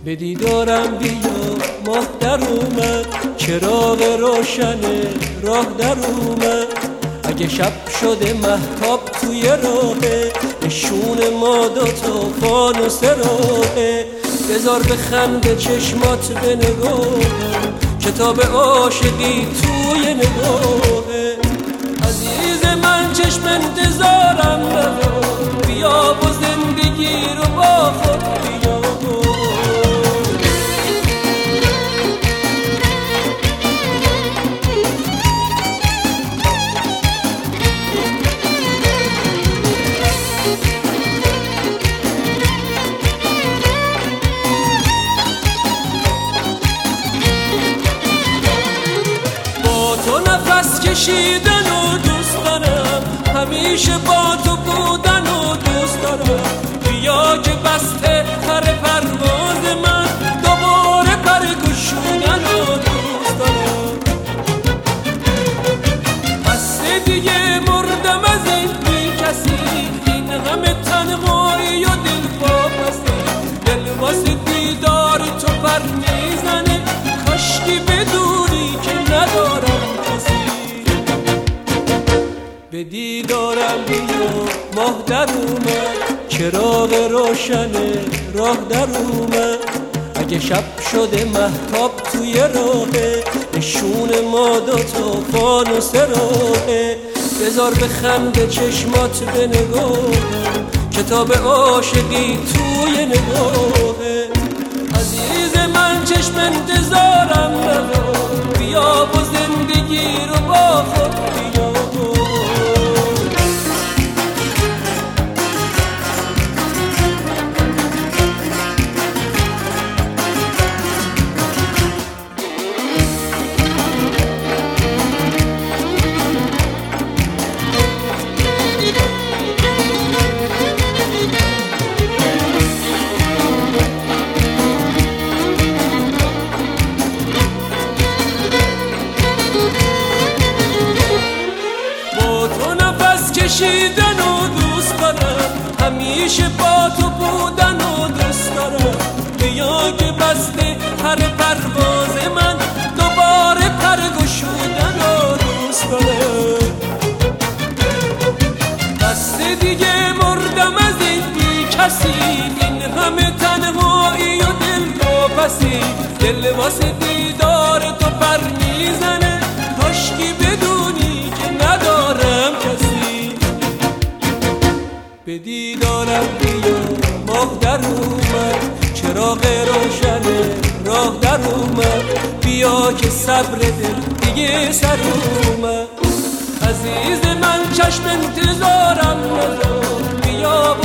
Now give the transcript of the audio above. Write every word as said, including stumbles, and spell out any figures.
به دیدارم بیا ماه در اومد، چراغ روشن راه در اومد. اگه شب شده مهتاب توی راهه، نشون ما دوتا فانوس راهه. بذار بخنده چشمات به نگاهم، کتاب عاشقی توی نگاهه. عزیز من چشم انتظارم ندار، بیا با زندگی رو با خود بیا. نفس کشیدن و دوست دارم، همیشه با تو بودن و دوست دارم. بیا که بسته پر پرواز من، دوباره پر گشودن و دوست دارم. بسته دیگه مردم از این بی کسی، این همه تنهایی و دل واپسی. دل واسه دیدار تو پر میزنه، کاشکی بدونی که ندارم. به دیدارم بیا ماه در اومد، چراغ روشن راه در اومد. اگه شب شده مهتاب توی راهه، نشون ما دوتا فانوس راهه. بذار بخنده چشمات به نگاهم، کتاب عاشقی توی نگاهه. عزیز من چشم انتظارم ندار، بیا با زندگی رو با خود بیا. کشیدن و دوست دارم، همیشه با تو بودن و دوست دارم. بیا که بسته پر پرواز من، دوباره پر گشودن و دوست دارم. بسته دیگه مردم از این بی کسی، این همه تنهایی و دل واپسی. دل واسه دیدار تو پر میزنه، کاشکی بدونی که ندارم کسی. به دیدارم بیا ماه در اومد، چراغ روشن راه در اومد. بیا که صبر دل دیگه سر اومد. عزیز من چشم انتظارم ندار، بیا